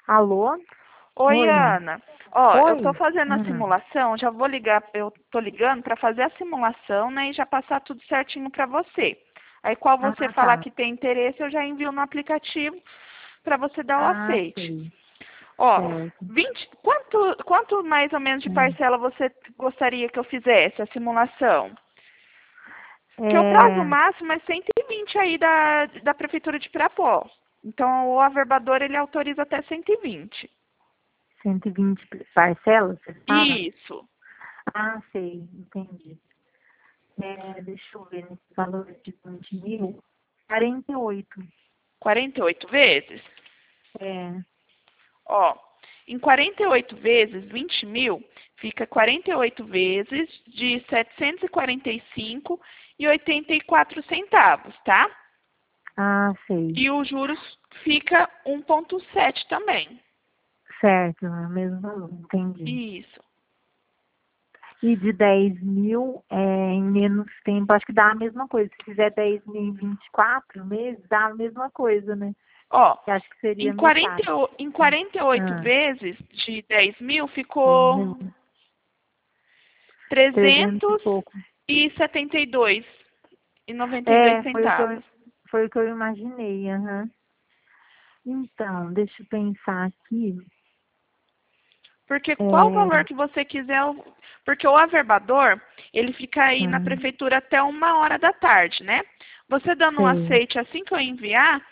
Alô? Oi, Oi. Ana. Ó, eu tô Oi. fazendo a simulação, já vou ligar, eu tô ligando para fazer a simulação, né, e já passar tudo certinho para você. Aí, qual você Ah, falar tá. que tem interesse, eu já envio no aplicativo para você dar o Ah, aceite. sei. Ó, Certo. 20, quanto mais ou menos de Hum. parcela você gostaria que eu fizesse a simulação? Porque o prazo É, máximo é 120 aí da Prefeitura de Pirapó. Então, o averbador, ele autoriza até 120. 120 parcelas, você fala? Isso. Ah, sei. Entendi. Deixa eu ver nesse valor de 20 mil. 48. 48 vezes? É, Ó, em 48 vezes 20 mil, fica 48 vezes de 745,84 centavos, tá? ah, sei. E os juros fica 1,7 também. Certo, é o mesmo valor. Entendi. Isso. E de 10 mil, em menos tempo, acho que dá a mesma coisa. Se fizer 10 mil em 24 meses, dá a mesma coisa, né? Ó, Que acho que seria em metade. 48 Ah, vezes de 10 mil, 10 ficou mil, 300 e trezentos pouco. e setenta e dois e noventa e dois É, centavos. foi o que eu imaginei, aham. Então, deixa eu pensar aqui. Porque qual o É, valor que você quiser, porque o averbador, ele fica aí na ah, prefeitura até 1 hora da tarde, né? Você dando um sei. aceite assim que eu enviar,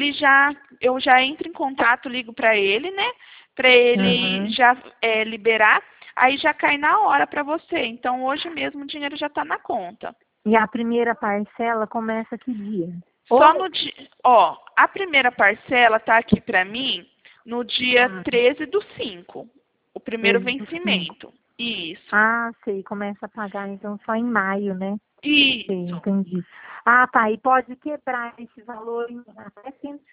eu já entro em contato, ligo para ele, né? Para ele Aham. já liberar, aí já cai na hora para você. Então hoje mesmo o dinheiro já está na conta. E a primeira parcela começa que dia? Só Ou, no dia, ó, a primeira parcela tá aqui para mim no dia ah, 13/5, o primeiro 13/5. vencimento. Isso. Ah, sei, começa a pagar então só em maio, né? Sei, Isso. entendi. Ah, tá, e pode quebrar esse valor em até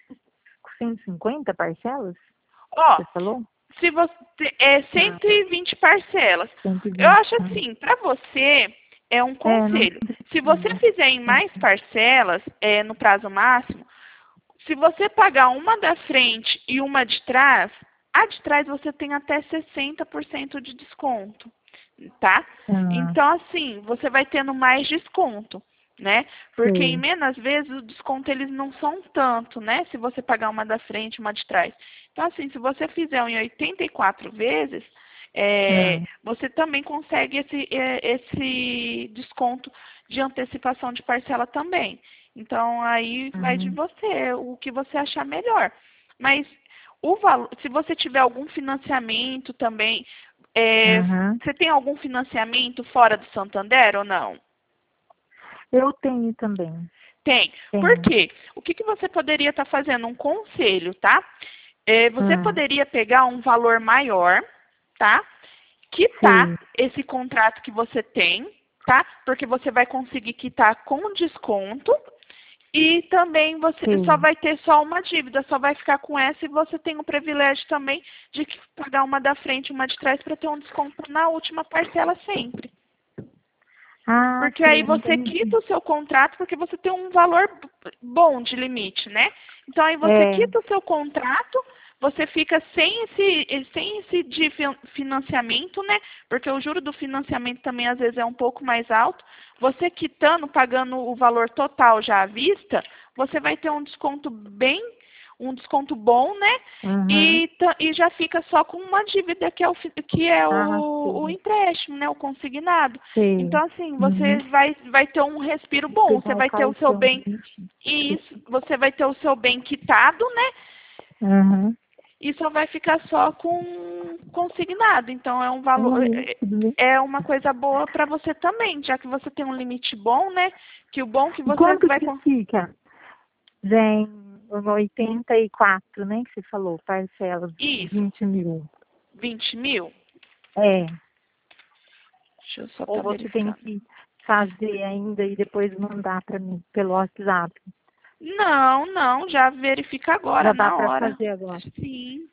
150 parcelas? Ó, Você falou? se você é Ah, 120 parcelas. Eu 120. acho assim, para você é um Não conselho. Se você precisa. fizer em mais parcelas, no prazo máximo, se você pagar uma da frente e uma de trás, a de trás você tem até 60% de desconto, tá? Ah, Então, assim, você vai tendo mais desconto, né? Porque em sei. menos vezes o desconto eles não são tanto, né? Se você pagar uma da frente e uma de trás. Então, assim, se você fizer em 84 vezes, Ah, você também consegue esse desconto de antecipação de parcela também. Então, aí vai de uhum, você, o que você achar melhor. Mas o valor, se você tiver algum financiamento também, aham. você tem algum financiamento fora do Santander ou não? Eu tenho também. Tem. Por Tenho. quê? O que você poderia estar fazendo? Um conselho, tá? Você Ah, poderia pegar um valor maior, tá? Quitar sei, esse contrato que você tem, tá? Porque você vai conseguir quitar com desconto. E também você só sei. vai ter só uma dívida, só vai ficar com essa e você tem o privilégio também de pagar uma da frente e uma de trás para ter um desconto na última parcela sempre. Ah, Porque sei, aí você entendi. quita o seu contrato porque você tem um valor bom de limite, né? Então aí você É, quita o seu contrato, você fica sem esse de financiamento, né? Porque o juro do financiamento também às vezes é um pouco mais alto. Você quitando, pagando o valor total já à vista, você vai ter um desconto bom, né? uhum. E já fica só com uma dívida que é Ah, o sei, empréstimo, né? O consignado. sei. Então, assim, você Uhum. vai ter um respiro bom. Você Pegar o vai ter o seu calção, bem. gente. Isso, você vai ter o seu bem quitado, né? Uhum. E só vai ficar só com consignado. Então, é um valor. Oi, tudo bem? É uma coisa boa para você também, já que você tem um limite bom, né? Que o bom que E você quanto vai. que fica? Vem 84, né, que você falou, parcelas, Isso, 20 mil. 20 mil. É, Deixa eu só ou estar você tem verificando. que fazer ainda e depois mandar para mim pelo WhatsApp. Não, não, já verifica agora, Já dá na para hora. fazer agora. Sim.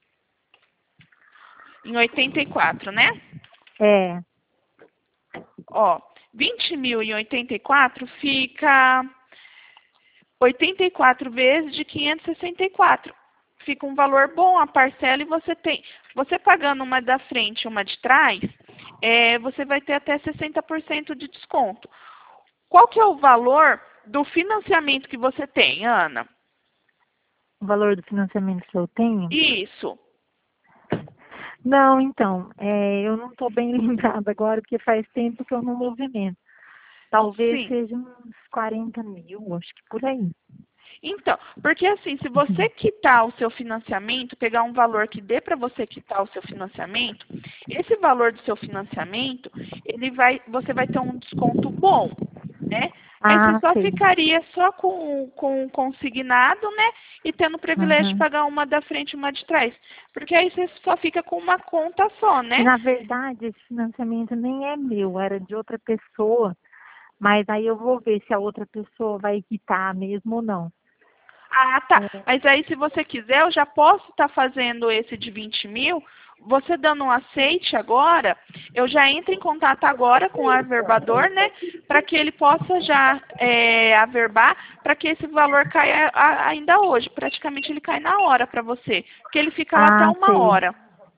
Em 84, né? É, Ó, 20 mil em 84 fica 84 vezes de 564. fica um valor bom a parcela e você pagando uma da frente e uma de trás, você vai ter até 60% de desconto. Qual que é o valor do financiamento que você tem, Ana? O valor do financiamento que eu tenho? Isso. Não, então, eu não estou bem lembrada agora, porque faz tempo que eu não movimento. Talvez Sim. seja uns 40 mil, acho que por aí. Então, porque assim, se você quitar o seu financiamento, pegar um valor que dê para você quitar o seu financiamento, esse valor do seu financiamento, você vai ter um desconto bom, né? Aí você Ah, só sei. ficaria só com o consignado, né? E tendo o privilégio de Uhum. pagar uma da frente e uma de trás. Porque aí você só fica com uma conta só, E né? na verdade, esse financiamento nem é meu, era de outra pessoa. Mas aí eu vou ver se a outra pessoa vai quitar mesmo ou não. Ah, tá. É, Mas aí, se você quiser, eu já posso estar fazendo esse de 20 mil. Você dando um aceite agora, eu já entro em contato agora com o averbador, né? Para que ele possa já averbar, para que esse valor caia ainda hoje. Praticamente ele cai na hora para você. Porque ele fica lá até ah, uma sei. hora.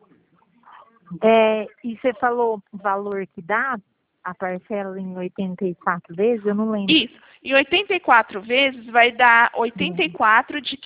E você falou o valor que dá a parcela em 84 vezes? Eu não lembro. Isso. E 84 vezes vai dar 84 de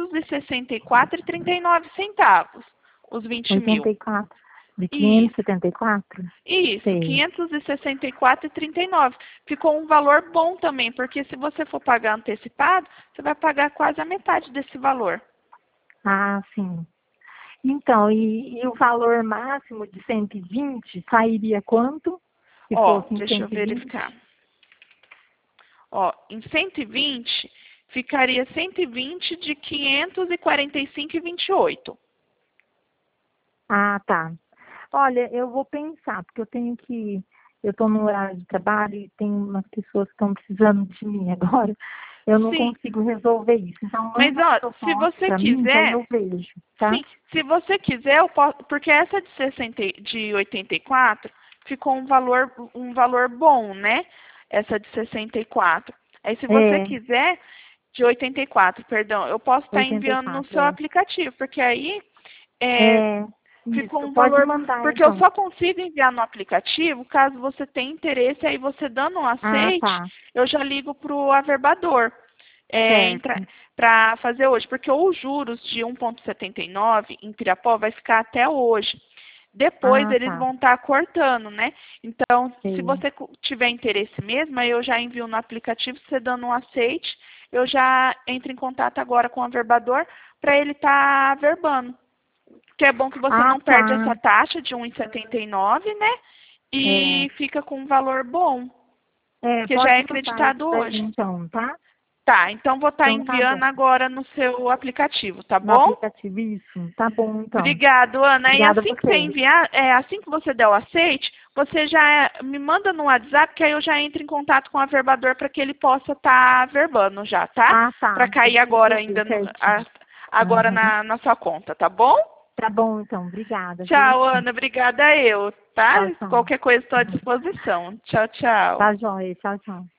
564,39 centavos. Os 20 mil. 84 de Isso. 574? Isso, Sei. 564,39. Ficou um valor bom também, porque se você for pagar antecipado, você vai pagar quase a metade desse valor. Ah, sim. Então, e o valor máximo de 120 sairia quanto? Se Ó, fosse em deixa eu 120? verificar. Ó, em 120, ficaria 120 de 545,28. Ah, tá. Olha, eu vou pensar, porque eu estou no horário de trabalho e tem umas pessoas que estão precisando de mim agora. Eu não Sim, consigo resolver isso. Então, mas manda uma ó, se proposta você para mim, que aí quiser, eu vejo, tá? sim, se você quiser, eu posso, porque essa de 60, de 84 ficou um valor bom, né? Essa de 64. Aí se você É, quiser, de 84, perdão, eu posso estar enviando no 84, seu aplicativo, porque aí É, ficou isso, um pode valor, mandar porque eu então. só consigo enviar no aplicativo caso você tenha interesse, aí você dando um Ah, aceite, tá, eu já ligo para o averbador certo. para fazer hoje, porque os juros de 1,79 em Pirapó vai ficar até hoje. Depois Ah, eles tá, vão estar cortando, né? Então, se sei. você tiver interesse mesmo, aí eu já envio no aplicativo, você dando um aceite, eu já entro em contato agora com o averbador para ele estar averbando. Que é bom que você Ah, não perde tá, essa taxa de 1,79, né? é, E fica com um valor bom, que já é pode mandar isso acreditado daí hoje. então, tá? Tá, então vou estar Então tá enviando bom. agora no seu aplicativo, tá No bom? aplicativo, isso, tá bom então. Obrigado, Ana. E Obrigada a assim que você você. enviar, assim que você der o aceite, você já me manda no WhatsApp, que aí eu já entro em contato com o averbador para que ele possa estar averbando já, tá? Ah, Para tá, cair deixa eu agora resolver ainda certinho. agora Aham. na sua conta, tá bom? Tá bom então, obrigada, viu? Tchau, Ana. Obrigada eu, tá? Tchau, tchau. Qualquer coisa estou à disposição. Tchau, tchau. Tá joia, tchau, tchau.